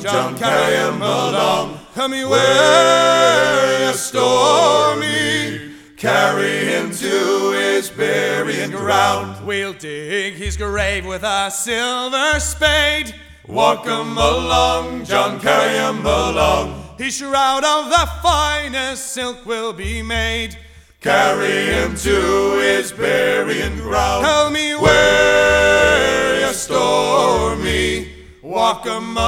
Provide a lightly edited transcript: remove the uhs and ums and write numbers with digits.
John, carry him along. Tell me where you store me. Carry him to his burying ground. We'll dig his grave with a silver spade. Walk him along, John, carry him along. His shroud of the finest silk will be made. Carry him to his burying ground. Tell me where you store me. Walk him